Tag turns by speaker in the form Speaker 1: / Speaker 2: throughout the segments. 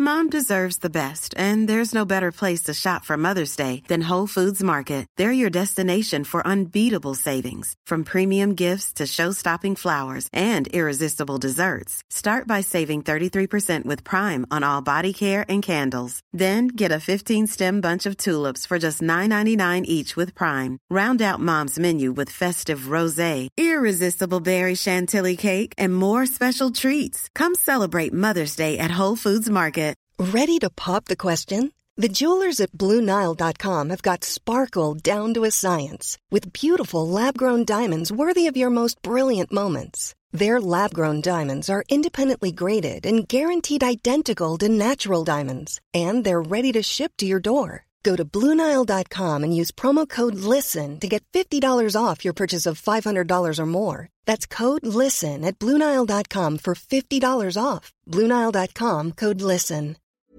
Speaker 1: Mom deserves the best, and there's no better place to shop for Mother's Day than Whole Foods Market. They're your destination for unbeatable savings, from premium gifts to show-stopping flowers and irresistible desserts. Start by saving 33% with Prime on all body care and candles. Then get a 15-stem bunch of tulips for just $9.99 each with Prime. Round out Mom's menu with festive rosé, irresistible berry chantilly cake, and more special treats. Come celebrate Mother's Day at Whole Foods Market.
Speaker 2: Ready to pop the question? The jewelers at BlueNile.com have got sparkle down to a science with beautiful lab-grown diamonds worthy of your most brilliant moments. Their lab-grown diamonds are independently graded and guaranteed identical to natural diamonds, and they're ready to ship to your door. Go to BlueNile.com and use promo code LISTEN to get $50 off your purchase of $500 or more. That's code LISTEN at BlueNile.com for $50 off. BlueNile.com, code LISTEN.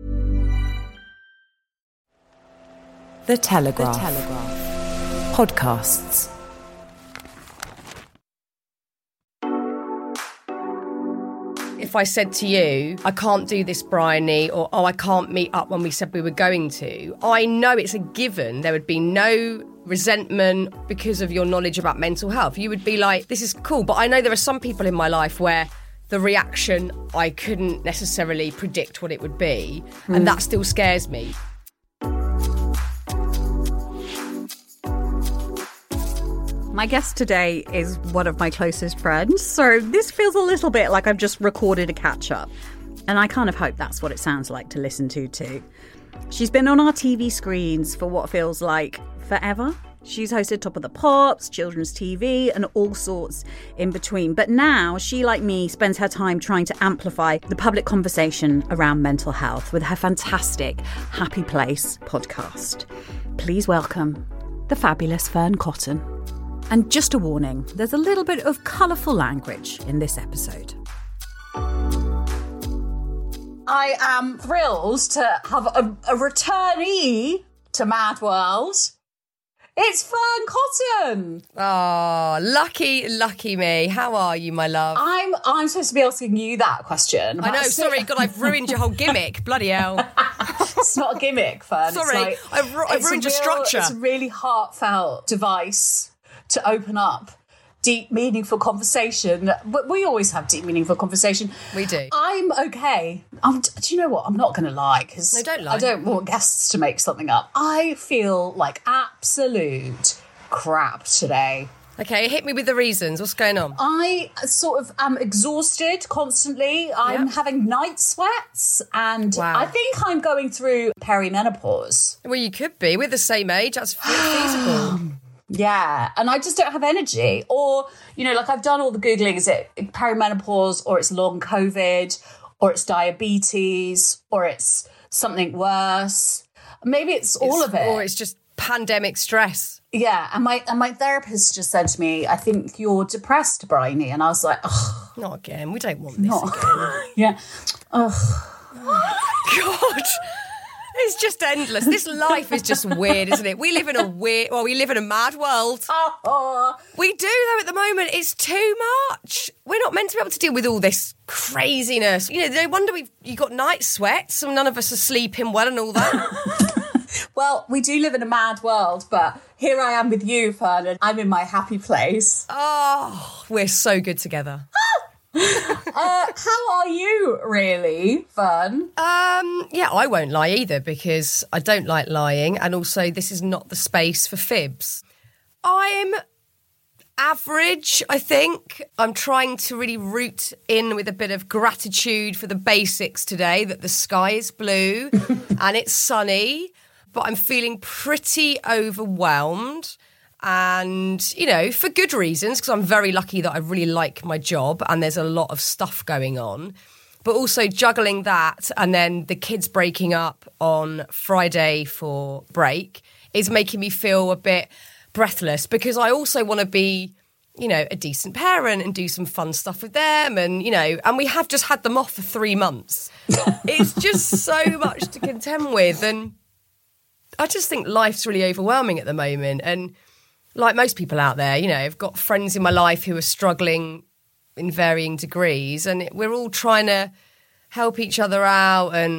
Speaker 3: The Telegraph. Podcasts.
Speaker 4: If I said to you, I can't do this, Bryony, or, oh, I can't meet up when we said we were going to, I know it's a given there would be no resentment because of your knowledge about mental health. You would be like, this is cool. But I know there are some people in my life where the reaction, I couldn't necessarily predict what it would be. And that still scares me.
Speaker 5: My guest today is one of my closest friends, so this feels a little bit like I've just recorded a catch-up. And I kind of hope that's what it sounds like to listen to too. She's been on our TV screens for what feels like forever. She's hosted Top of the Pops, children's TV, and all sorts in between. But now she, like me, spends her time trying to amplify the public conversation around mental health with her fantastic Happy Place podcast. Please welcome the fabulous Fearne Cotton. And just a warning, there's a little bit of colourful language in this episode.
Speaker 6: I am thrilled to have a returnee to Mad World. It's Fearne Cotton.
Speaker 4: Oh, lucky me. How are you, my love?
Speaker 6: I'm supposed to be asking you that question.
Speaker 4: I know, sorry, God, I've ruined your whole gimmick. Bloody hell.
Speaker 6: It's not a gimmick, Fearne.
Speaker 4: Sorry, I've ruined your structure.
Speaker 6: It's a really heartfelt device to open up deep, meaningful conversation. But we always have deep, meaningful conversation.
Speaker 4: We do.
Speaker 6: I'm okay. Do you know what? I'm not going to lie, because
Speaker 4: No, don't lie.
Speaker 6: I don't want guests to make something up. I feel like absolute crap today.
Speaker 4: Okay, hit me with the reasons. What's going on?
Speaker 6: I sort of am exhausted constantly. I'm having night sweats, and
Speaker 4: Wow.
Speaker 6: I think I'm going through perimenopause.
Speaker 4: Well, you could be. We're the same age. That's feasible.
Speaker 6: Yeah, and I just don't have energy. Or, you know, like I've done all the Googling. Is it perimenopause, or it's long COVID, or it's diabetes, or it's something worse? Maybe it's all of it.
Speaker 4: Or it's just pandemic stress.
Speaker 6: Yeah, and my therapist just said to me, I think you're depressed, Bryony. And I was like, ugh.
Speaker 4: Not again. We don't want this again.
Speaker 6: Yeah. Ugh.
Speaker 4: God. It's just endless. This life is just weird, isn't it? We live in a mad world. We do, though, at the moment. It's too much. We're not meant to be able to deal with all this craziness. You know, no wonder you got night sweats and none of us are sleeping well and all that.
Speaker 6: Well, we do live in a mad world, but here I am with you, Fearne, and I'm in my happy place.
Speaker 4: Oh, we're so good together.
Speaker 6: How are you, really, Fearne?
Speaker 4: Yeah, I won't lie either, because I don't like lying, and also this is not the space for fibs. I'm average, I think. I'm trying to really root in with a bit of gratitude for the basics today, that the sky is blue and it's sunny, but I'm feeling pretty overwhelmed. And, you know, for good reasons, because I'm very lucky that I really like my job and there's a lot of stuff going on. But also juggling that and then the kids breaking up on Friday for break is making me feel a bit breathless, because I also want to be, you know, a decent parent and do some fun stuff with them. And, you know, and we have just had them off for 3 months. It's just so much to contend with. And I just think life's really overwhelming at the moment. And like most people out there, you know, I've got friends in my life who are struggling in varying degrees, and we're all trying to help each other out. And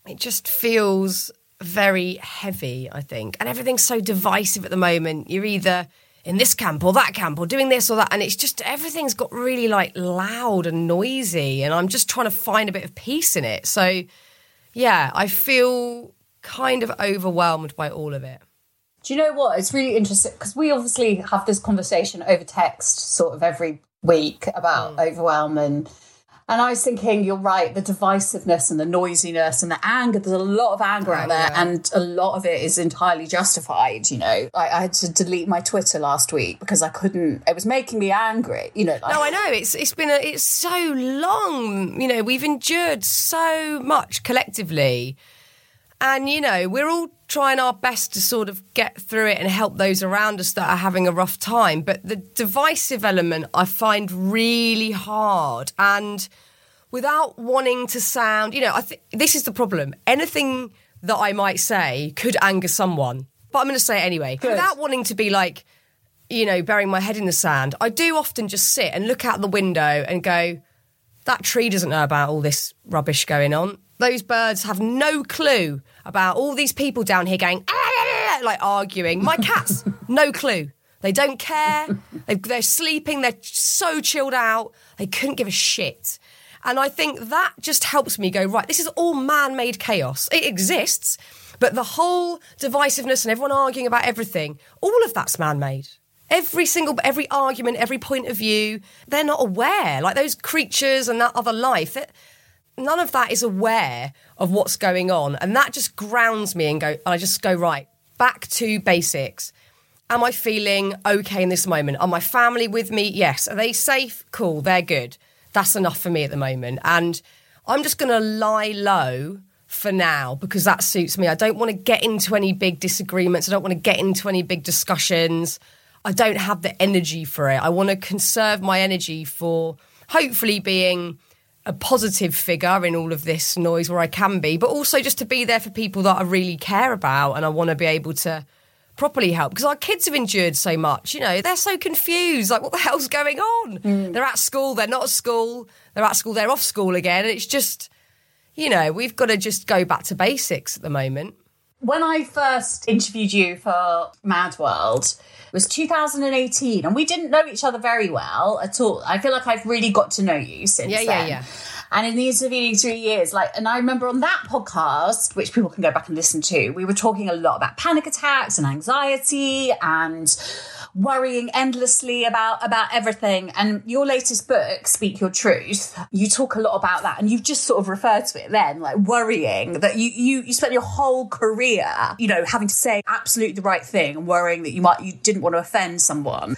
Speaker 4: it just feels very heavy, I think. And everything's so divisive at the moment. You're either in this camp or that camp or doing this or that. And it's just, everything's got really like loud and noisy. And I'm just trying to find a bit of peace in it. So, yeah, I feel kind of overwhelmed by all of it.
Speaker 6: Do you know what? It's really interesting because we obviously have this conversation over text sort of every week about overwhelm. And I was thinking, you're right, the divisiveness and the noisiness and the anger, there's a lot of anger out there and a lot of it is entirely justified, you know. I had to delete my Twitter last week because I couldn't, it was making me angry, you know. Like,
Speaker 4: no, I know, it's so long, you know, we've endured so much collectively. And, you know, we're all trying our best to sort of get through it and help those around us that are having a rough time. But the divisive element I find really hard. And without wanting to sound, you know, I think this is the problem. Anything that I might say could anger someone. But I'm going to say it anyway. Good. Without wanting to be like, you know, burying my head in the sand, I do often just sit and look out the window and go, that tree doesn't know about all this rubbish going on. Those birds have no clue about all these people down here going, like arguing. My cats, no clue. They don't care. They're sleeping. They're so chilled out. They couldn't give a shit. And I think that just helps me go, right, this is all man-made chaos. It exists, but the whole divisiveness and everyone arguing about everything, all of that's man-made. Every argument, every point of view, they're not aware. Like those creatures and that other life, none of that is aware of what's going on. And that just grounds me and I just go, right, back to basics. Am I feeling okay in this moment? Are my family with me? Yes. Are they safe? Cool, they're good. That's enough for me at the moment. And I'm just going to lie low for now because that suits me. I don't want to get into any big disagreements. I don't want to get into any big discussions. I don't have the energy for it. I want to conserve my energy for hopefully being a positive figure in all of this noise where I can be, but also just to be there for people that I really care about and I want to be able to properly help. Because our kids have endured so much, you know, they're so confused, like what the hell's going on? They're at school, they're not at school, they're at school, they're off school again. And it's just, you know, we've got to just go back to basics at the moment.
Speaker 6: When I first interviewed you for Mad World, it was 2018, and we didn't know each other very well at all. I feel like I've really got to know you since then. Yeah. And in the intervening 3 years, and I remember on that podcast, which people can go back and listen to, we were talking a lot about panic attacks and anxiety and worrying endlessly about everything. And your latest book, Speak Your Truth, you talk a lot about that. And you've just sort of referred to it then, like worrying that you spent your whole career, you know, having to say absolutely the right thing and worrying that you didn't want to offend someone.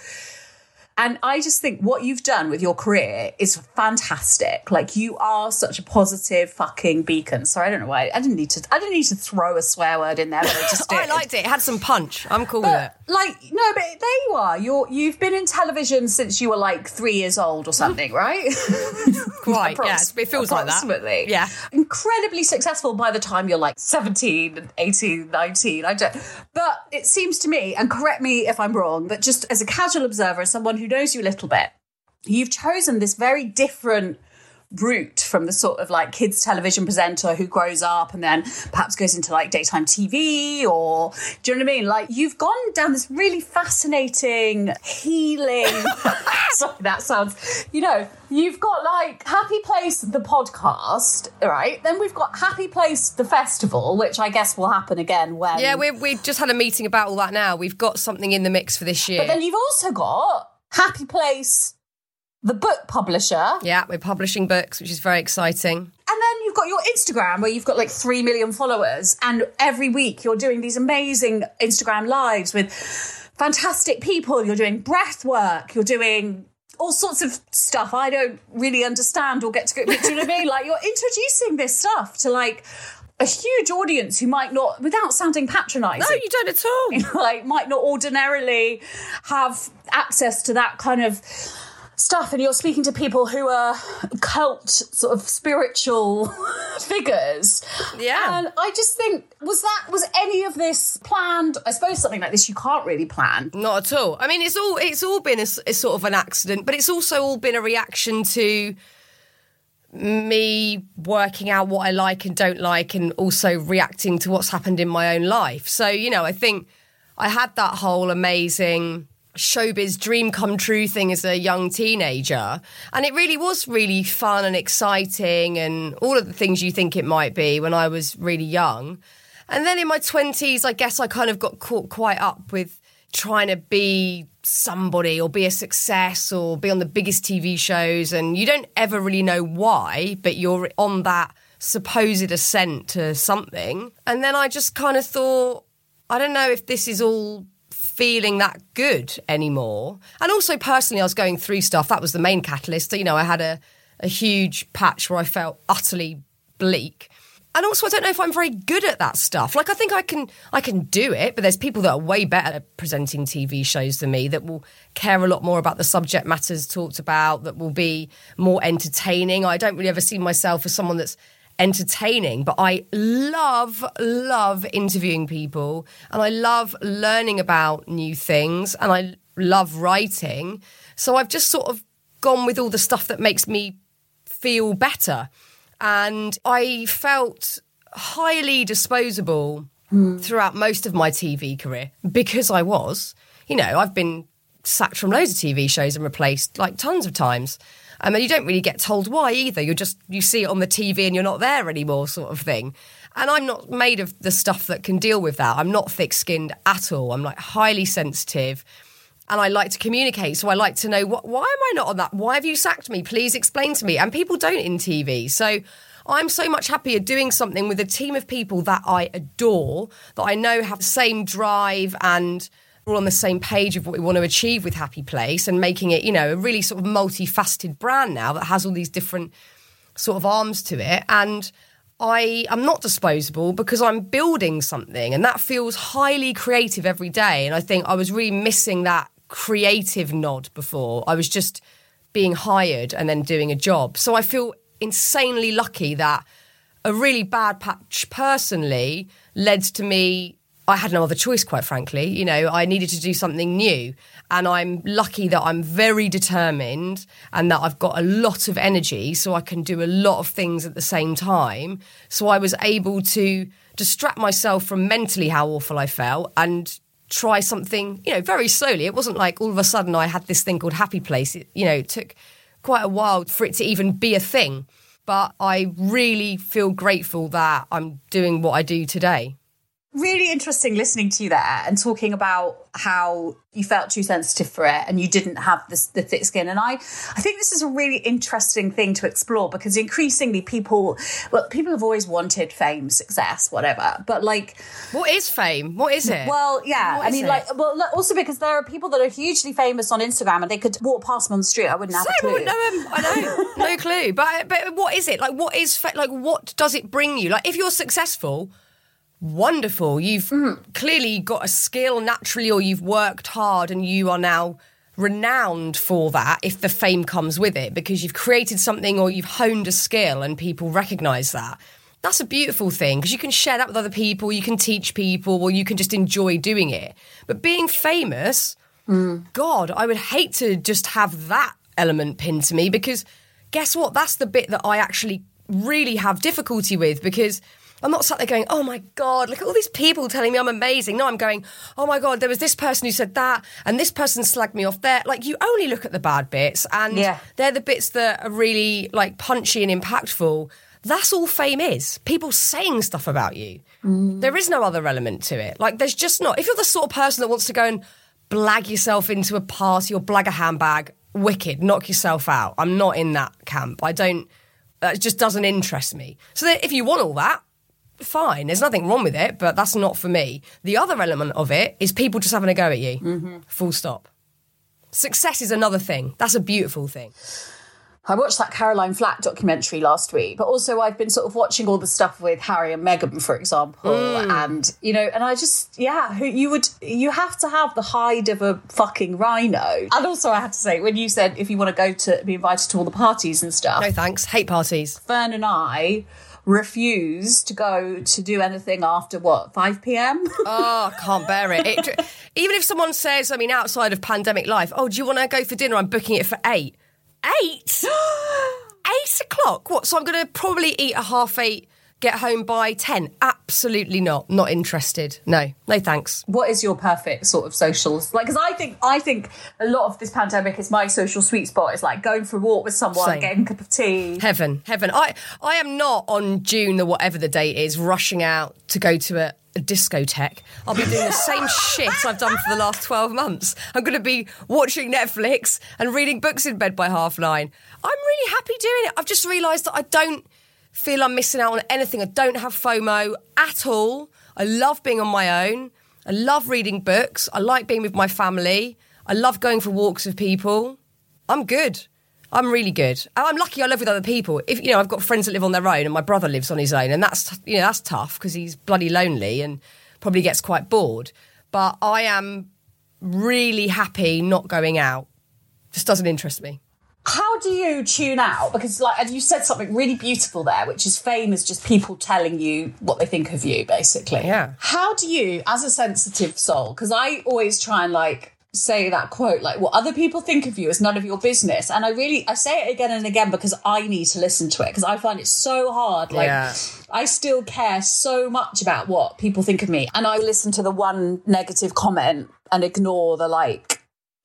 Speaker 6: And I just think what you've done with your career is fantastic. Like, you are such a positive fucking beacon. Sorry, I don't know why. I didn't need to throw a swear word in there, but I just did.
Speaker 4: I liked it. It had some punch. I'm cool with it.
Speaker 6: Like, no, but there you are. You've been in television since you were like 3 years old or something, right?
Speaker 4: Quite, yeah. It feels like that.
Speaker 6: Approximately.
Speaker 4: Yeah.
Speaker 6: Incredibly successful by the time you're like 17, 18, 19. But it seems to me, and correct me if I'm wrong, but just as a casual observer, as someone who knows you a little bit, you've chosen this very different route from the sort of like kids television presenter who grows up and then perhaps goes into like daytime TV, or do you know what I mean? Like, you've gone down this really fascinating healing sorry, that sounds, you know, you've got like Happy Place the podcast, right? Then we've got Happy Place the festival, which I guess will happen again when...
Speaker 4: Yeah, we've just had a meeting about all that now. We've got something in the mix for this year.
Speaker 6: But then you've also got Happy Place the book publisher.
Speaker 4: Yeah, we're publishing books, which is very exciting.
Speaker 6: And then you've got your Instagram where you've got like 3 million followers. And every week you're doing these amazing Instagram lives with fantastic people. You're doing breath work. You're doing all sorts of stuff I don't really understand or get to go. Do you know what I mean? Like, you're introducing this stuff to like a huge audience who might not, without sounding patronising.
Speaker 4: No, you don't at all.
Speaker 6: Like, might not ordinarily have access to that kind of stuff, and you're speaking to people who are cult sort of spiritual figures.
Speaker 4: Yeah.
Speaker 6: And I just think, was any of this planned? I suppose something like this you can't really plan.
Speaker 4: Not at all. I mean, it's all been a sort of an accident, but it's also all been a reaction to me working out what I like and don't like, and also reacting to what's happened in my own life. So, you know, I think I had that whole amazing showbiz dream come true thing as a young teenager. And it really was really fun and exciting and all of the things you think it might be when I was really young. And then in my 20s, I guess I kind of got caught quite up with trying to be somebody or be a success or be on the biggest TV shows. And you don't ever really know why, but you're on that supposed ascent to something. And then I just kind of thought, I don't know if this is all feeling that good anymore. And also personally, I was going through stuff. That was the main catalyst. So, you know, I had a huge patch where I felt utterly bleak. And also, I don't know if I'm very good at that stuff. Like, I think I can do it, but there's people that are way better at presenting TV shows than me that will care a lot more about the subject matters talked about, that will be more entertaining. I don't really ever see myself as someone that's entertaining, but I love interviewing people, and I love learning about new things, and I love writing. So I've just sort of gone with all the stuff that makes me feel better. And I felt highly disposable throughout most of my TV career because I was. You know, I've been sacked from loads of TV shows and replaced like tons of times. And you don't really get told why either. You see it on the TV and you're not there anymore sort of thing. And I'm not made of the stuff that can deal with that. I'm not thick-skinned at all. I'm like highly sensitive. And I like to communicate, so I like to know, why am I not on that? Why have you sacked me? Please explain to me. And people don't in TV. So I'm so much happier doing something with a team of people that I adore, that I know have the same drive and we're all on the same page of what we want to achieve with Happy Place, and making it, you know, a really sort of multifaceted brand now that has all these different sort of arms to it. And I am not disposable because I'm building something, and that feels highly creative every day. And I think I was really missing that creative nod before. I was just being hired and then doing a job. So I feel insanely lucky that a really bad patch personally led to me. I had no other choice, quite frankly. You know, I needed to do something new. And I'm lucky that I'm very determined and that I've got a lot of energy so I can do a lot of things at the same time. So I was able to distract myself from mentally how awful I felt and try something, you know, very slowly. It wasn't like all of a sudden I had this thing called Happy Place. It took quite a while for it to even be a thing. But I really feel grateful that I'm doing what I do today.
Speaker 6: Really interesting listening to you there and talking about how you felt too sensitive for it and you didn't have the thick skin. And I think this is a really interesting thing to explore, because increasingly people have always wanted fame, success, whatever. But like,
Speaker 4: what is fame? What is it?
Speaker 6: Well, yeah, I mean, also because there are people that are hugely famous on Instagram and they could walk past them on the street. I wouldn't have a clue.
Speaker 4: I know, no clue. But what is it? Like, what is like? What does it bring you? Like, if you're successful, wonderful. You've clearly got a skill naturally, or you've worked hard and you are now renowned for that if the fame comes with it, because you've created something or you've honed a skill and people recognise that. That's a beautiful thing, because you can share that with other people, you can teach people, or you can just enjoy doing it. But being famous, God, I would hate to just have that element pinned to me, because guess what? That's the bit that I actually really have difficulty with, because I'm not sat there going, oh my God, look at all these people telling me I'm amazing. No, I'm going, oh my God, there was this person who said that and this person slagged me off there. Like, you only look at the bad bits, and they're the bits that are really like punchy and impactful. That's all fame is. People saying stuff about you. There is no other element to it. Like, there's just not. If you're the sort of person that wants to go and blag yourself into a party or blag a handbag, wicked, knock yourself out. I'm not in that camp. It just doesn't interest me. So if you want all that, fine, there's nothing wrong with it, but that's not for me. The other element of it is people just having a go at you. Full stop. Success is another thing. That's a beautiful thing.
Speaker 6: I watched that Caroline Flack documentary last week, but also I've been sort of watching all the stuff with Harry and Meghan, for example, and, you know, and I just, you have to have the hide of a fucking rhino. And also I had to say, when you said if you want to go to be invited to all the parties and stuff.
Speaker 4: No thanks, hate parties.
Speaker 6: Fern and I refuse to go to do anything after 5 p.m?
Speaker 4: Oh, I can't bear it. Even if someone says, I mean, outside of pandemic life, oh, do you want to go for dinner? I'm booking it for 8. 8? 8 o'clock? What? So I'm going to probably eat at 8:30, get home by 10? Absolutely not. Not interested. No thanks.
Speaker 6: What is your perfect sort of socials? Like, because I think a lot of this pandemic is my social sweet spot. It's like going for a walk with someone,
Speaker 4: Same.
Speaker 6: getting a cup of tea.
Speaker 4: Heaven. I am not on June, the whatever the date is, rushing out to go to a discotheque. I'll be doing the same shit I've done for the last 12 months. I'm going to be watching Netflix and reading books in bed by 9:30. I'm really happy doing it. I've just realised that I don't feel I'm missing out on anything. I don't have FOMO at all. I love being on my own. I love reading books. I like being with my family. I love going for walks with people. I'm good. I'm really good. I'm lucky I live with other people. I've got friends that live on their own, and my brother lives on his own, and that's tough because he's bloody lonely and probably gets quite bored. But I am really happy not going out. Just doesn't interest me.
Speaker 6: How do you tune out? Because, like, you said something really beautiful there, which is fame is just people telling you what they think of you, basically.
Speaker 4: Yeah.
Speaker 6: How do you, as a sensitive soul, because I always try and, like, say that quote, like, what other people think of you is none of your business. And I say it again and again because I need to listen to it, because I find it so hard. Like, I still care so much about what people think of me. And I listen to the one negative comment and ignore the, like,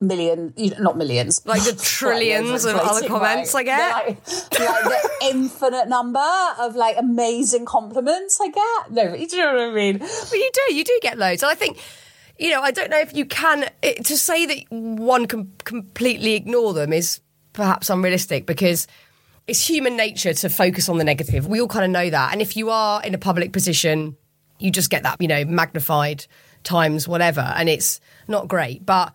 Speaker 6: not millions,
Speaker 4: like the trillions of other comments I get,
Speaker 6: like the infinite number of like amazing compliments I get. No, you know what I mean?
Speaker 4: Well, you do get loads. And I think, I don't know if you can, to say that one can completely ignore them is perhaps unrealistic, because it's human nature to focus on the negative. We all kind of know that. And if you are in a public position, you just get that, magnified times whatever, and it's not great. But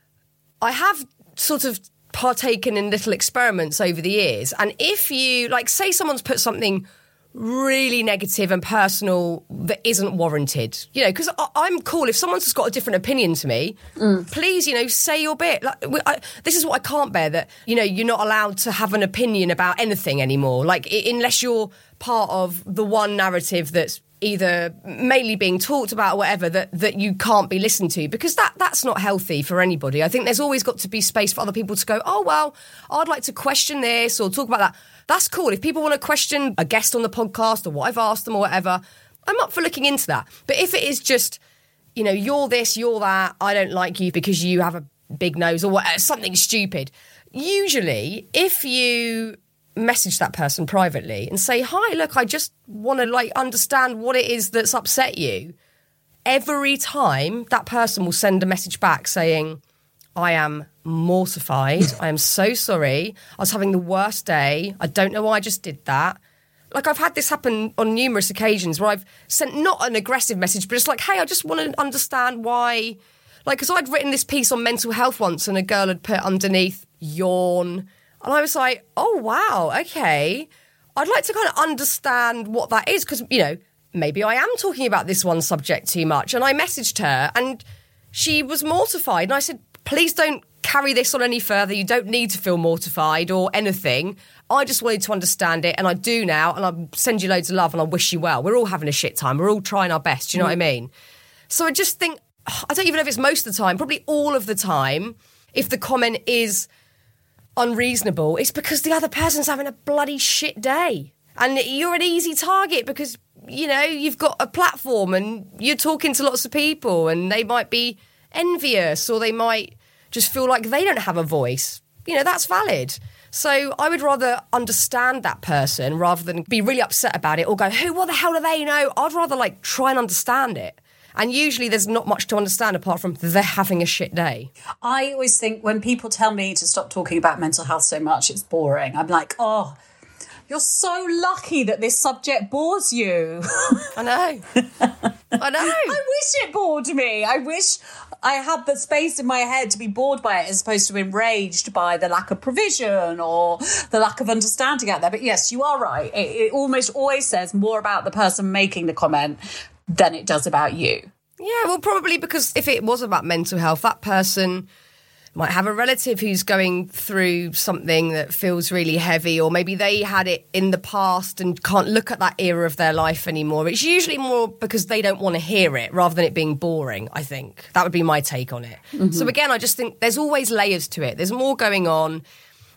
Speaker 4: I have sort of partaken in little experiments over the years. And if you, like, say someone's put something really negative and personal that isn't warranted, because I'm cool. If someone's just got a different opinion to me, please, say your bit. Like, this is what I can't bear, that, you're not allowed to have an opinion about anything anymore. Like, unless you're part of the one narrative that's either mainly being talked about or whatever, that you can't be listened to, because that's not healthy for anybody. I think there's always got to be space for other people to go, oh, well, I'd like to question this or talk about that. That's cool. If people want to question a guest on the podcast or what I've asked them or whatever, I'm up for looking into that. But if it is just, you're this, you're that, I don't like you because you have a big nose or whatever, something stupid, usually if you message that person privately and say, hi, look, I just want to understand what it is that's upset you. Every time that person will send a message back saying, I am mortified. I am so sorry. I was having the worst day. I don't know why I just did that. Like, I've had this happen on numerous occasions where I've sent not an aggressive message, but it's like, hey, I just want to understand why. Like, because I'd written this piece on mental health once and a girl had put underneath, yawn. And I was like, oh, wow, okay. I'd like to kind of understand what that is, because, maybe I am talking about this one subject too much. And I messaged her and she was mortified. And I said, please don't carry this on any further. You don't need to feel mortified or anything. I just wanted to understand it, and I do now, and I send you loads of love and I wish you well. We're all having a shit time. We're all trying our best. Do you know what I mean? So I just think, I don't even know if it's most of the time, probably all of the time, if the comment is unreasonable, it's because the other person's having a bloody shit day. And you're an easy target because, you've got a platform and you're talking to lots of people, and they might be envious or they might just feel like they don't have a voice. That's valid. So I would rather understand that person rather than be really upset about it or go, what the hell do they know? I'd rather try and understand it. And usually there's not much to understand apart from they're having a shit day.
Speaker 6: I always think when people tell me to stop talking about mental health so much, it's boring. I'm like, oh, you're so lucky that this subject bores you.
Speaker 4: I know.
Speaker 6: I wish it bored me. I wish I had the space in my head to be bored by it as opposed to enraged by the lack of provision or the lack of understanding out there. But yes, you are right. It almost always says more about the person making the comment than it does about you.
Speaker 4: Yeah, well, probably because if it was about mental health, that person might have a relative who's going through something that feels really heavy, or maybe they had it in the past and can't look at that era of their life anymore. It's usually more because they don't want to hear it rather than it being boring, I think. That would be my take on it. Mm-hmm. So again, I just think there's always layers to it. There's more going on.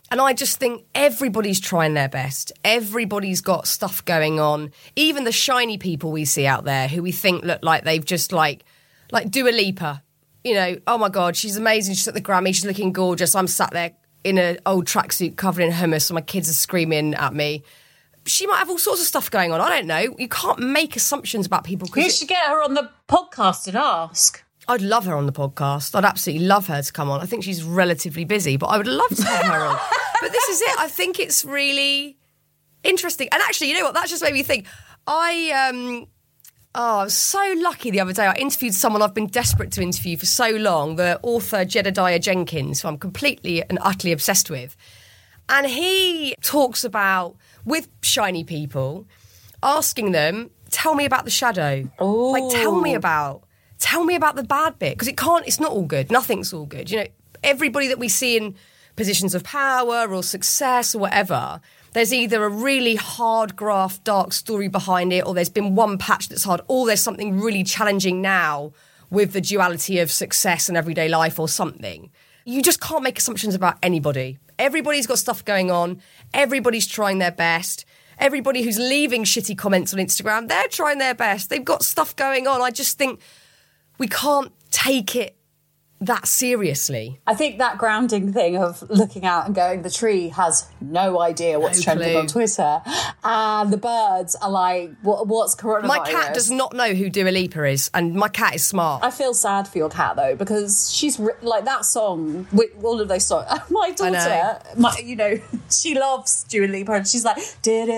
Speaker 4: And I just think everybody's trying their best. Everybody's got stuff going on. Even the shiny people we see out there who we think look like they've just like Dua Lipa. You know, oh my God, she's amazing. She's at the Grammy. She's looking gorgeous. I'm sat there in an old tracksuit covered in hummus and my kids are screaming at me. She might have all sorts of stuff going on. I don't know. You can't make assumptions about people.
Speaker 6: You should get her on the podcast and ask.
Speaker 4: I'd love her on the podcast. I'd absolutely love her to come on. I think she's relatively busy, but I would love to have her on. But this is it. I think it's really interesting. And actually, you know what? That just made me think. I was so lucky the other day. I interviewed someone I've been desperate to interview for so long, the author Jedediah Jenkins, who I'm completely and utterly obsessed with. And he talks about, with shiny people, asking them, tell me about the shadow.
Speaker 6: Ooh.
Speaker 4: Like, tell me about the bad bit. Because it's not all good. Nothing's all good. You know, everybody that we see in positions of power or success or whatever, there's either a really hard graft, dark story behind it, or there's been one patch that's hard, or there's something really challenging now with the duality of success and everyday life or something. You just can't make assumptions about anybody. Everybody's got stuff going on. Everybody's trying their best. Everybody who's leaving shitty comments on Instagram, they're trying their best. They've got stuff going on. I just think we can't take it that seriously.
Speaker 6: I think that grounding thing of looking out and going, the tree has no idea what's trending on Twitter, and the birds are like, what's coronavirus?
Speaker 4: My cat does not know who Dua Lipa is, and my cat is smart.
Speaker 6: I feel sad for your cat though, because she's like that song with all of those songs. My daughter, she loves Dua Lipa, and she's like,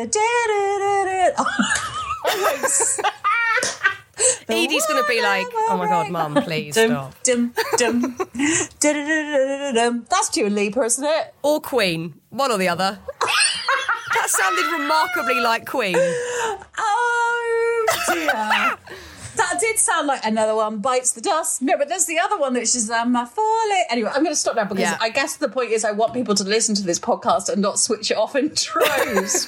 Speaker 4: Edie's going to be like, oh my God, Mum, please stop.
Speaker 6: That's Dua Lipa, isn't it?
Speaker 4: Or Queen, one or the other. That sounded remarkably like Queen.
Speaker 6: Oh dear. That did sound like another one bites the dust. No, but there's the other one that's just falling. Anyway, I'm going to stop now because I guess the point is I want people to listen to this podcast and not switch it off in droves.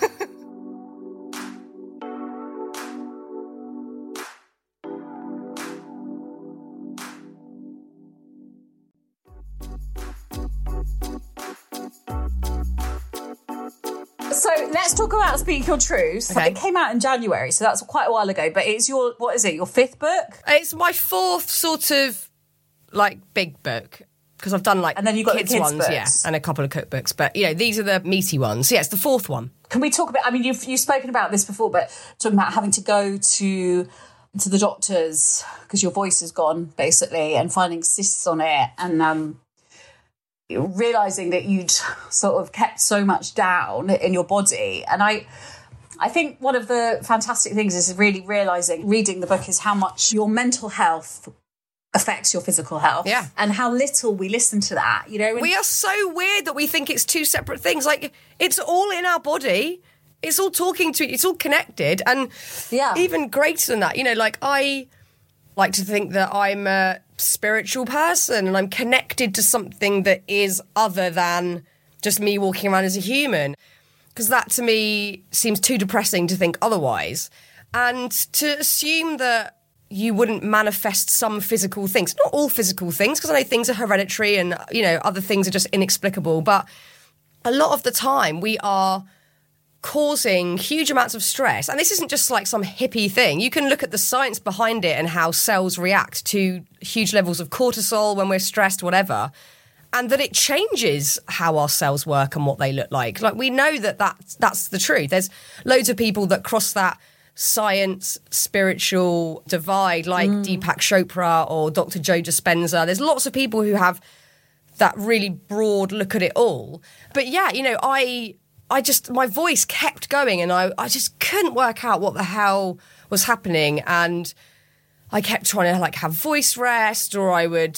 Speaker 6: So let's talk about Speak Your Truth. Okay. It came out in January, so that's quite a while ago. But it's your 5th book?
Speaker 4: It's my 4th sort of big book, because I've done
Speaker 6: and then you've got
Speaker 4: kids
Speaker 6: the kids
Speaker 4: ones,
Speaker 6: books.
Speaker 4: yeah, and a couple of cookbooks. But these are the meaty ones. Yeah, it's the 4th one.
Speaker 6: Can we talk about? I mean, you've spoken about this before, but talking about having to go to the doctors because your voice is gone, basically, and finding cysts on it, and realising that you'd sort of kept so much down in your body. And I think one of the fantastic things is really realising, reading the book, is how much your mental health affects your physical health.
Speaker 4: Yeah.
Speaker 6: And how little we listen to that,
Speaker 4: We are so weird that we think it's two separate things. Like, it's all in our body. It's all talking to it. It's all connected. And even greater than that, I like to think that I'm a spiritual person and I'm connected to something that is other than just me walking around as a human. Because that, to me, seems too depressing to think otherwise. And to assume that you wouldn't manifest some physical things. Not all physical things, because I know things are hereditary and, other things are just inexplicable. But a lot of the time we are causing huge amounts of stress. And this isn't just like some hippie thing. You can look at the science behind it and how cells react to huge levels of cortisol when we're stressed, whatever, and that it changes how our cells work and what they look like. Like, we know that's the truth. There's loads of people that cross that science spiritual divide, like Deepak Chopra or Dr. Joe Dispenza. There's lots of people who have that really broad look at it all. But I just, my voice kept going and I just couldn't work out what the hell was happening. And I kept trying to have voice rest, or I would,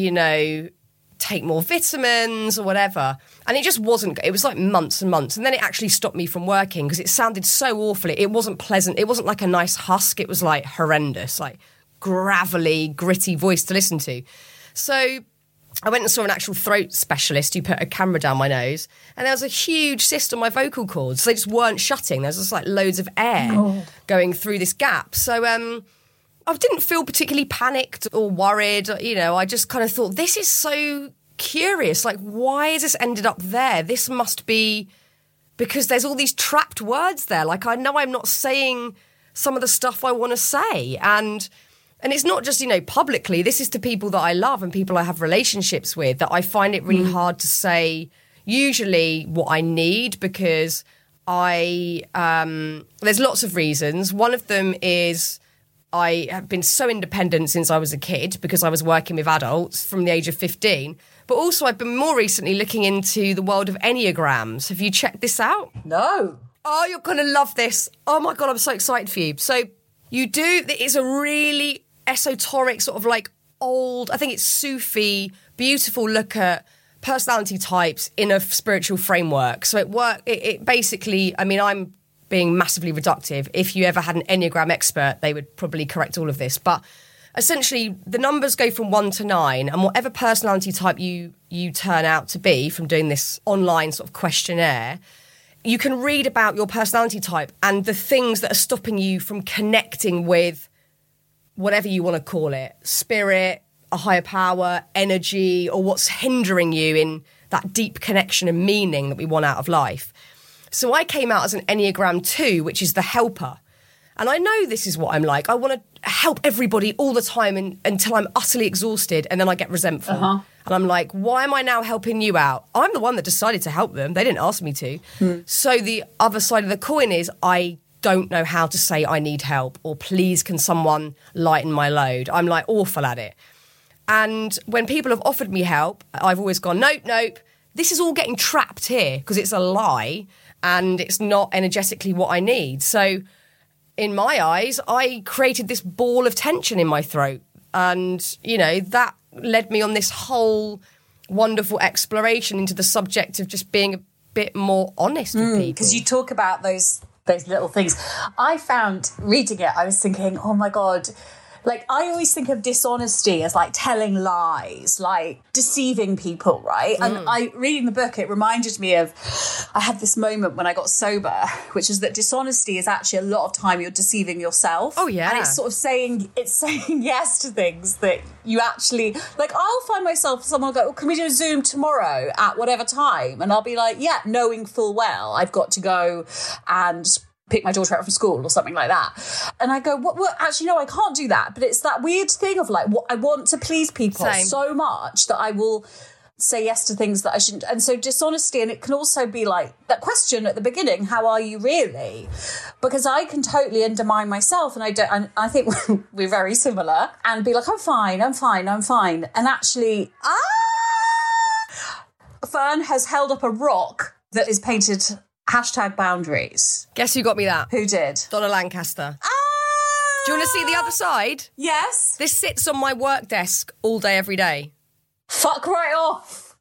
Speaker 4: take more vitamins or whatever. And it just wasn't, it was months and months. And then it actually stopped me from working because it sounded so awfully. It wasn't pleasant. It wasn't like a nice husk. It was horrendous, gravelly, gritty voice to listen to. So I went and saw an actual throat specialist who put a camera down my nose, and there was a huge cyst on my vocal cords. They just weren't shutting. There was just loads of air going through this gap. So I didn't feel particularly panicked or worried. I just kind of thought, this is so curious, like, why has this ended up there? This must be because there's all these trapped words there. Like, I know I'm not saying some of the stuff I want to say. And it's not just, publicly. This is to people that I love and people I have relationships with, that I find it really hard to say usually what I need, because there's lots of reasons. One of them is I have been so independent since I was a kid because I was working with adults from the age of 15. But also I've been more recently looking into the world of Enneagrams. Have you checked this out?
Speaker 6: No.
Speaker 4: Oh, you're going to love this. Oh my God, I'm so excited for you. So it's a really esoteric sort of like old, I think it's Sufi, beautiful look at personality types in a spiritual framework. So it basically, I mean, I'm being massively reductive. If you ever had an Enneagram expert, they would probably correct all of this. But essentially, the numbers go from 1 to 9, and whatever personality type you turn out to be from doing this online sort of questionnaire, you can read about your personality type and the things that are stopping you from connecting with whatever you want to call it, spirit, a higher power, energy, or what's hindering you in that deep connection and meaning that we want out of life. So I came out as an Enneagram 2, which is the helper. And I know this is what I'm like. I want to help everybody all the time until I'm utterly exhausted, and then I get resentful. And I'm like, why am I now helping you out? I'm the one that decided to help them. They didn't ask me to. So the other side of the coin is I don't know how to say I need help, or please can someone lighten my load. I'm like awful at it. And when people have offered me help, I've always gone, nope. This is all getting trapped here because it's a lie and it's not energetically what I need. So in my eyes, I created this ball of tension in my throat. And, that led me on this whole wonderful exploration into the subject of just being a bit more honest with people.
Speaker 6: Because you talk about those little things. I found, reading it, I was thinking, oh my God, like I always think of dishonesty as like telling lies, like deceiving people, right? And reading the book, it reminded me of, I had this moment when I got sober, which is that dishonesty is actually a lot of time you're deceiving yourself.
Speaker 4: Oh yeah.
Speaker 6: And it's sort of saying yes to things that you actually, like I'll find myself, someone will go, can we do a Zoom tomorrow at whatever time? And I'll be like, yeah, knowing full well I've got to go and pick my daughter up from school or something like that. And I go, what? Actually, no, I can't do that. But it's that weird thing of like, what I want to please people so much that I will say yes to things that I shouldn't. And so dishonesty, and it can also be like that question at the beginning, how are you really? Because I can totally undermine myself, and I think we're very similar, and be like, I'm fine. And actually, Fern has held up a rock that is painted #boundaries.
Speaker 4: Guess who got me that?
Speaker 6: Who did?
Speaker 4: Donna Lancaster. Do you want to see the other side?
Speaker 6: Yes.
Speaker 4: This sits on my work desk all day, every day.
Speaker 6: Fuck right off.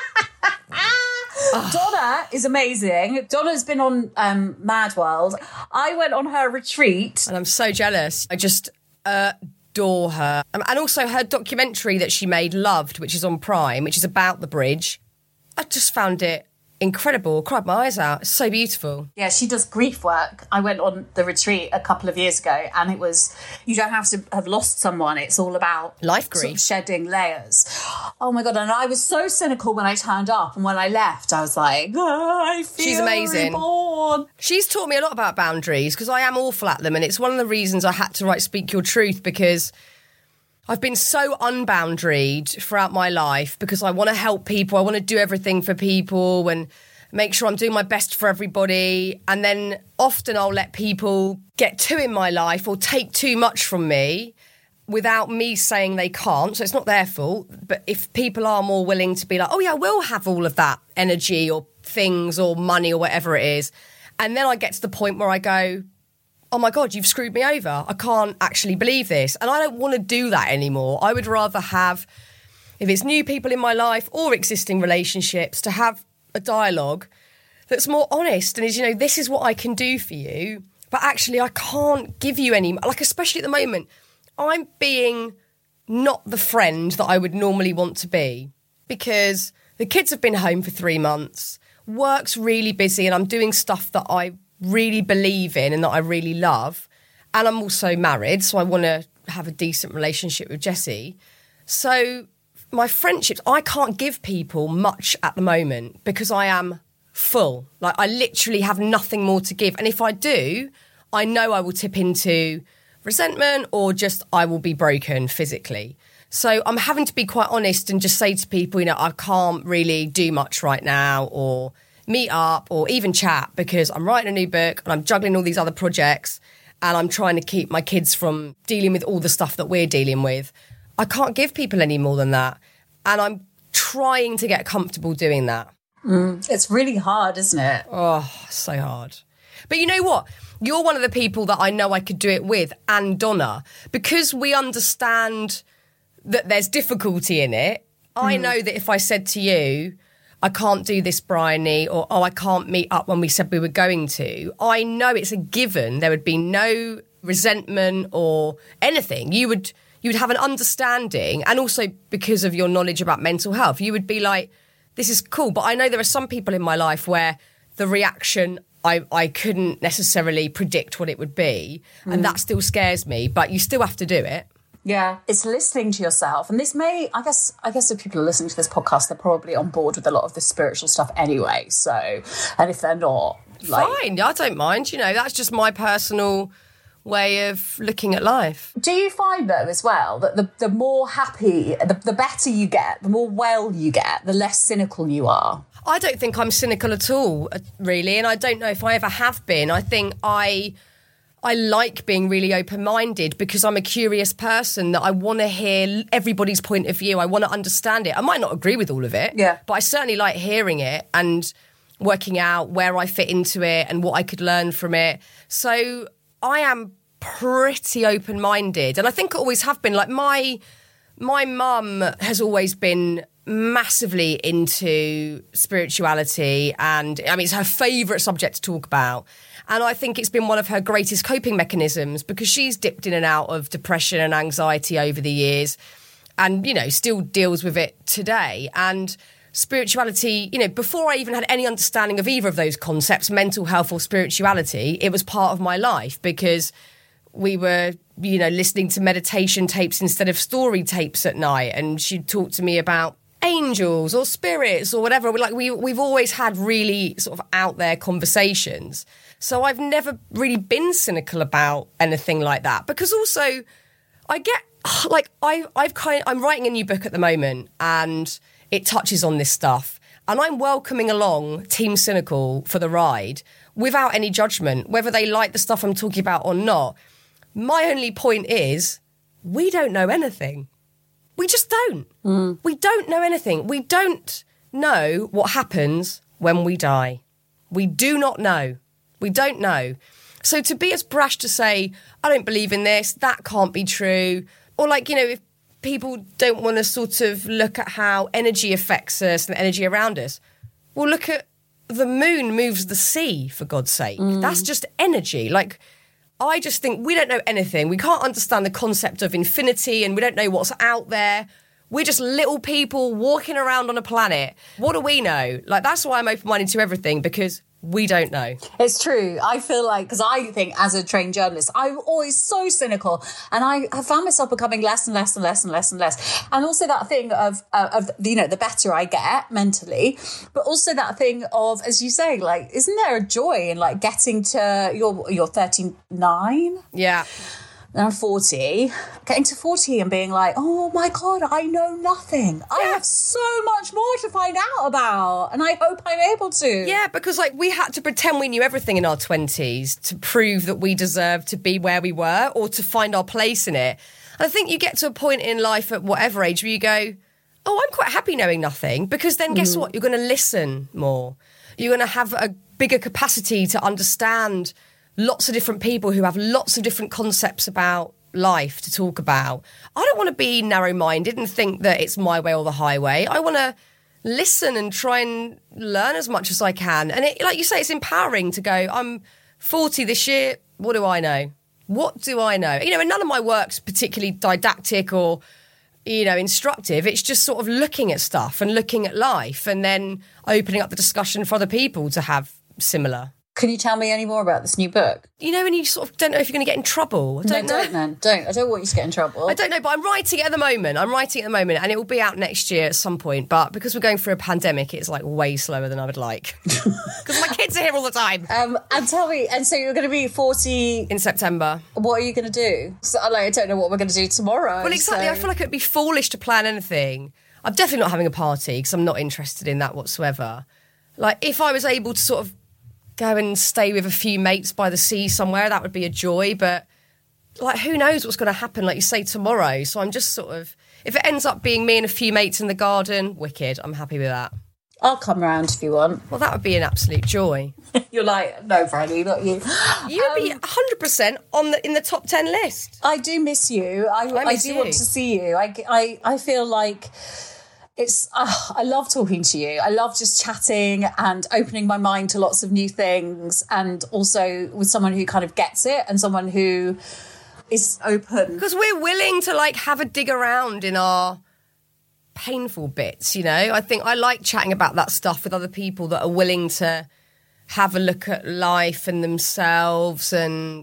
Speaker 6: Donna is amazing. Donna's been on Mad World. I went on her retreat.
Speaker 4: And I'm so jealous. I just adore her. And also her documentary that she made, Loved, which is on Prime, which is about the bridge. I just found it incredible. Cried my eyes out. It's so beautiful.
Speaker 6: Yeah, she does grief work. I went on the retreat a couple of years ago, and it was, you don't have to have lost someone. It's all about
Speaker 4: life grief,
Speaker 6: sort of shedding layers. Oh my God. And I was so cynical when I turned up, and when I left, I was like, I feel
Speaker 4: she's amazing.
Speaker 6: Reborn.
Speaker 4: She's taught me a lot about boundaries, because I am awful at them, and it's one of the reasons I had to write Speak Your Truth, because I've been so unboundaried throughout my life because I want to help people. I want to do everything for people and make sure I'm doing my best for everybody. And then often I'll let people get too in my life or take too much from me without me saying they can't. So it's not their fault. But if people are more willing to be like, oh yeah, I will have all of that energy or things or money or whatever it is. And then I get to the point where I go, oh my God, you've screwed me over. I can't actually believe this. And I don't want to do that anymore. I would rather have, if it's new people in my life or existing relationships, to have a dialogue that's more honest and is, this is what I can do for you. But actually, I can't give you any, like, especially at the moment, I'm being not the friend that I would normally want to be because the kids have been home for 3 months, work's really busy, and I'm doing stuff that I really believe in and that I really love. And I'm also married, so I want to have a decent relationship with Jessie. So my friendships, I can't give people much at the moment because I am full. Like, I literally have nothing more to give. And if I do, I know I will tip into resentment or just I will be broken physically. So I'm having to be quite honest and just say to people, I can't really do much right now or meet up or even chat because I'm writing a new book and I'm juggling all these other projects and I'm trying to keep my kids from dealing with all the stuff that we're dealing with. I can't give people any more than that. And I'm trying to get comfortable doing that.
Speaker 6: It's really hard, isn't it?
Speaker 4: Oh, so hard. But you know what? You're one of the people that I know I could do it with, and Donna, because we understand that there's difficulty in it. I know that if I said to you, I can't do this, Bryony, or, I can't meet up when we said we were going to, I know it's a given. There would be no resentment or anything. You would have an understanding, and also because of your knowledge about mental health, you would be like, this is cool. But I know there are some people in my life where the reaction, I couldn't necessarily predict what it would be, and that still scares me, but you still have to do it.
Speaker 6: Yeah, it's listening to yourself. And this may, I guess if people are listening to this podcast, they're probably on board with a lot of the spiritual stuff anyway. So, and if they're not,
Speaker 4: fine, I don't mind. That's just my personal way of looking at life.
Speaker 6: Do you find, though, as well, that the more happy, the better you get, the more well you get, the less cynical you are?
Speaker 4: I don't think I'm cynical at all, really, and I don't know if I ever have been. I think I like being really open-minded because I'm a curious person that I want to hear everybody's point of view. I want to understand it. I might not agree with all of it, but I certainly like hearing it and working out where I fit into it and what I could learn from it. So I am pretty open-minded, and I think I always have been. Like, my mum has always been massively into spirituality, and I mean, it's her favourite subject to talk about. And I think it's been one of her greatest coping mechanisms because she's dipped in and out of depression and anxiety over the years and, still deals with it today. And spirituality, before I even had any understanding of either of those concepts, mental health or spirituality, it was part of my life because we were, listening to meditation tapes instead of story tapes at night. And she'd talk to me about angels or spirits or whatever. We've always had really sort of out there conversations. So I've never really been cynical about anything like that because also I get I'm writing a new book at the moment and it touches on this stuff, and I'm welcoming along Team Cynical for the ride without any judgment, whether they like the stuff I'm talking about or not. My only point is we don't know anything. We just don't. We don't know anything. We don't know what happens when we die. We do not know. We don't know. So to be as brash to say, I don't believe in this, that can't be true, or if people don't want to sort of look at how energy affects us and the energy around us, well, look at the moon moves the sea, for God's sake. That's just energy. I just think we don't know anything. We can't understand the concept of infinity and we don't know what's out there. We're just little people walking around on a planet. What do we know? That's why I'm open-minded to everything, because we don't know.
Speaker 6: It's true. I feel like, because I think as a trained journalist, I'm always so cynical, and I have found myself becoming less and less and less and less and less. And also that thing of the better I get mentally, but also that thing of, as you say, isn't there a joy in getting to you're 39?
Speaker 4: Yeah.
Speaker 6: And I'm 40, getting to 40 and being like, oh my God, I know nothing. I have so much more to find out about, and I hope I'm able to.
Speaker 4: Yeah, because we had to pretend we knew everything in our 20s to prove that we deserved to be where we were or to find our place in it. And I think you get to a point in life at whatever age where you go, oh, I'm quite happy knowing nothing, because then guess what? You're going to listen more. You're going to have a bigger capacity to understand lots of different people who have lots of different concepts about life to talk about. I don't want to be narrow-minded and think that it's my way or the highway. I want to listen and try and learn as much as I can. And like you say, it's empowering to go, I'm 40 this year, what do I know? What do I know? And none of my work's particularly didactic or, instructive. It's just sort of looking at stuff and looking at life and then opening up the discussion for other people to have similar.
Speaker 6: Can you tell me any more about this new book?
Speaker 4: You know when you sort of don't know if you're going to get in trouble? I don't know.
Speaker 6: I don't want you to get in trouble.
Speaker 4: I don't know, but I'm writing it at the moment. And it will be out next year at some point. But because we're going through a pandemic, it's like way slower than I would like. Because my kids are here all the time.
Speaker 6: And tell me, and so you're going to be 40...
Speaker 4: in September.
Speaker 6: What are you going to do? So, I don't know what we're going to do tomorrow.
Speaker 4: Well, exactly. So. I feel like it'd be foolish to plan anything. I'm definitely not having a party because I'm not interested in that whatsoever. Like, if I was able to sort of go and stay with a few mates by the sea somewhere, that would be a joy. But, like, who knows what's going to happen, like you say, tomorrow. So I'm just sort of... If it ends up being me and a few mates in the garden, wicked. I'm happy with that.
Speaker 6: I'll come round if you want.
Speaker 4: Well, that would be an absolute joy.
Speaker 6: You're like, no, Bradley, not you.
Speaker 4: You'd be 100% in the top 10 list.
Speaker 6: I do miss you. I do want to see you. I feel like... I love talking to you. I love just chatting and opening my mind to lots of new things, and also with someone who kind of gets it and someone who is open.
Speaker 4: Because we're willing to like have a dig around in our painful bits, you know? I think I like chatting about that stuff with other people that are willing to have a look at life and themselves and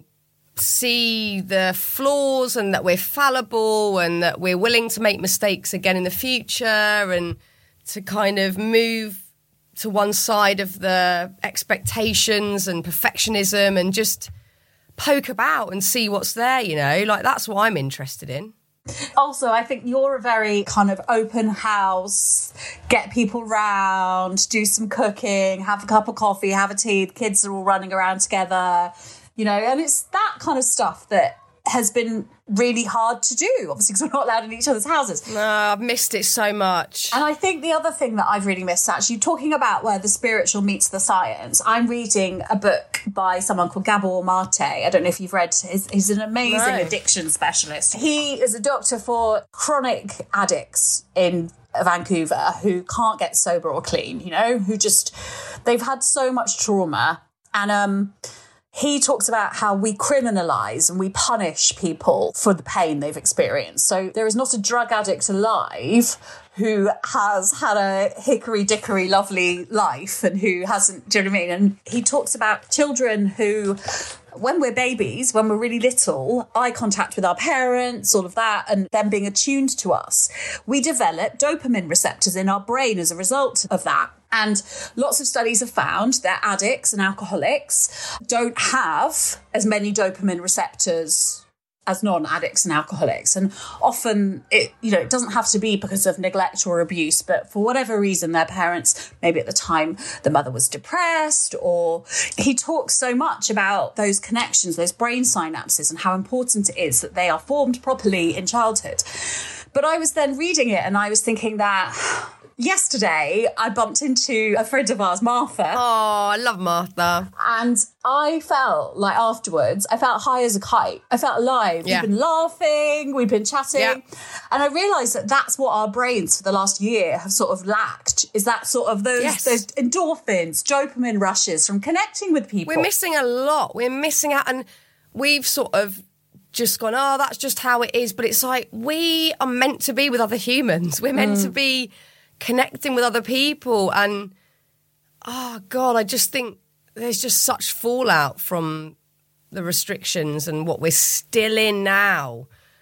Speaker 4: see the flaws and that we're fallible and that we're willing to make mistakes again in the future and to kind of move to one side of the expectations and perfectionism and just poke about and see what's there, you know? Like, that's what I'm interested in.
Speaker 6: Also, I think you're a very kind of open house, get people round, do some cooking, have a cup of coffee, have a tea, the kids are all running around together. You know, and it's that kind of stuff that has been really hard to do, obviously, because we're not allowed in each other's houses.
Speaker 4: No, I've missed it so much.
Speaker 6: And I think the other thing that I've really missed, actually, talking about where the spiritual meets the science, I'm reading a book by someone called Gabor Mate. I don't know if you've read he's an amazing addiction specialist. He is a doctor for chronic addicts in Vancouver who can't get sober or clean, you know, they've had so much trauma. And, he talks about how we criminalise and we punish people for the pain they've experienced. So there is not a drug addict alive who has had a hickory-dickory lovely life and who hasn't, do you know what I mean? And he talks about children who, when we're babies, when we're really little, eye contact with our parents, all of that, and them being attuned to us, we develop dopamine receptors in our brain as a result of that. And lots of studies have found that addicts and alcoholics don't have as many dopamine receptors as non-addicts and alcoholics. And often it doesn't have to be because of neglect or abuse, but for whatever reason, their parents, maybe at the time the mother was depressed, or he talks so much about those connections, those brain synapses, and how important it is that they are formed properly in childhood. But I was then reading it and I was thinking that yesterday, I bumped into a friend of ours, Martha.
Speaker 4: Oh, I love Martha.
Speaker 6: And I felt like afterwards, I felt high as a kite. I felt alive.
Speaker 4: Yeah.
Speaker 6: We've been laughing, we've been chatting.
Speaker 4: Yeah.
Speaker 6: And I realised that that's what our brains for the last year have sort of lacked, is that sort of those endorphins, dopamine rushes from connecting with people.
Speaker 4: We're missing a lot. We're missing out. And we've sort of just gone, oh, that's just how it is. But it's like, we are meant to be with other humans. We're meant to be connecting with other people, and oh God, I just think there's just such fallout from the restrictions and what we're still in now,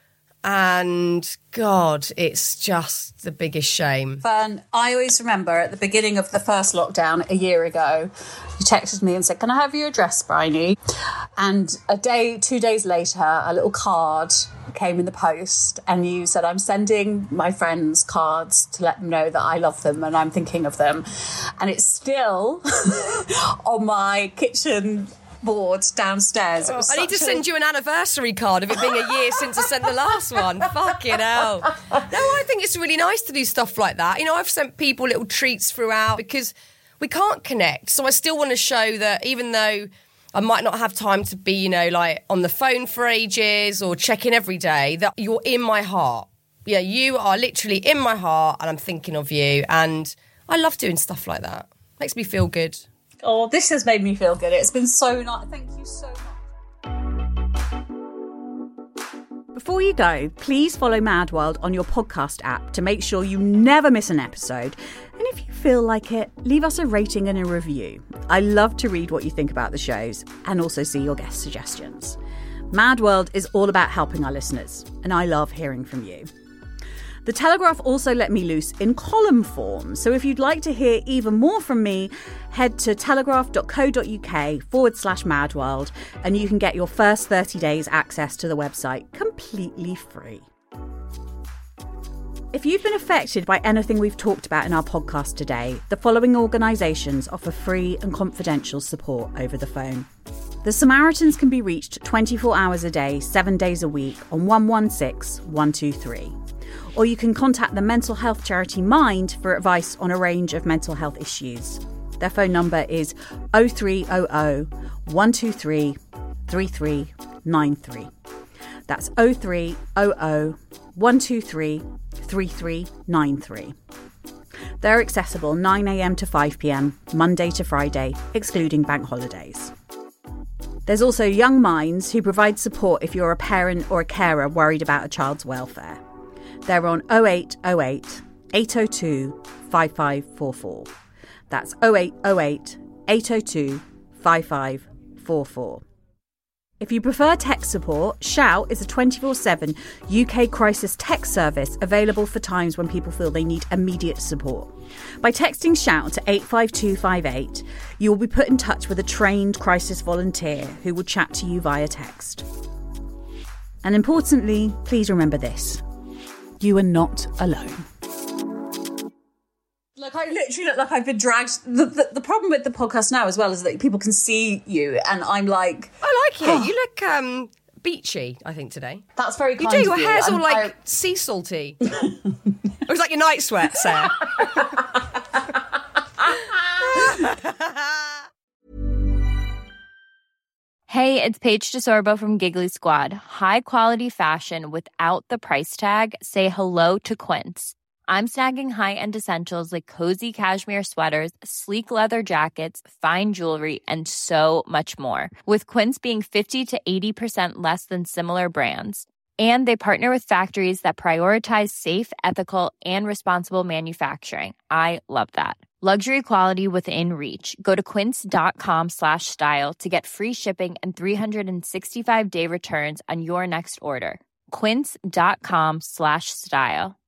Speaker 4: and God, it's just the biggest shame.
Speaker 6: Fern, I always remember at the beginning of the first lockdown a year ago, you texted me and said, can I have your address, Bryony? And 2 days later, a little card came in the post and you said, I'm sending my friends cards to let them know that I love them and I'm thinking of them. And it's still on my kitchen board downstairs.
Speaker 4: I need to send you an anniversary card of it being a year since I sent the last one. Fucking hell. No, I think it's really nice to do stuff like that. You know, I've sent people little treats throughout because we can't connect. So I still want to show that even though I might not have time to be, you know, like on the phone for ages or check in every day, that you're in my heart. Yeah, you are literally in my heart and I'm thinking of you. And I love doing stuff like that. Makes me feel good.
Speaker 6: Oh, this has made me feel good. It's been so nice. Thank you so much.
Speaker 5: Before you go, please follow Mad World on your podcast app to make sure you never miss an episode. And if you feel like it, leave us a rating and a review. I love to read what you think about the shows and also see your guest suggestions. Mad World is all about helping our listeners, and I love hearing from you. The Telegraph also let me loose in column form, so if you'd like to hear even more from me, head to telegraph.co.uk/madworld and you can get your first 30 days access to the website completely free. If you've been affected by anything we've talked about in our podcast today, the following organisations offer free and confidential support over the phone. The Samaritans can be reached 24 hours a day, 7 days a week on 116 123. Or you can contact the mental health charity Mind for advice on a range of mental health issues. Their phone number is 0300 123 3393. That's 0300 123 3393. They're accessible 9 a.m. to 5 p.m, Monday to Friday, excluding bank holidays. There's also Young Minds, who provide support if you're a parent or a carer worried about a child's welfare. They're on 0808 802 5544. That's 0808 802 5544. If you prefer tech support, Shout is a 24/7 UK crisis tech service available for times when people feel they need immediate support. By texting Shout to 85258, you will be put in touch with a trained crisis volunteer who will chat to you via text. And importantly, please remember this: you are not alone.
Speaker 6: Like, I literally look like I've been dragged. The problem with the podcast now as well is that people can see you, and I'm like...
Speaker 4: I like it. You look beachy, I think, today.
Speaker 6: That's very kind
Speaker 4: of you.
Speaker 6: Your
Speaker 4: hair's all like sea salty. It was like your night sweat, Sarah.
Speaker 7: Hey, it's Paige DeSorbo from Giggly Squad. High quality fashion without the price tag. Say hello to Quince. I'm snagging high-end essentials like cozy cashmere sweaters, sleek leather jackets, fine jewelry, and so much more. With Quince being 50 to 80% less than similar brands. And they partner with factories that prioritize safe, ethical, and responsible manufacturing. I love that. Luxury quality within reach. Go to quince.com/style to get free shipping and 365-day returns on your next order. Quince.com/style.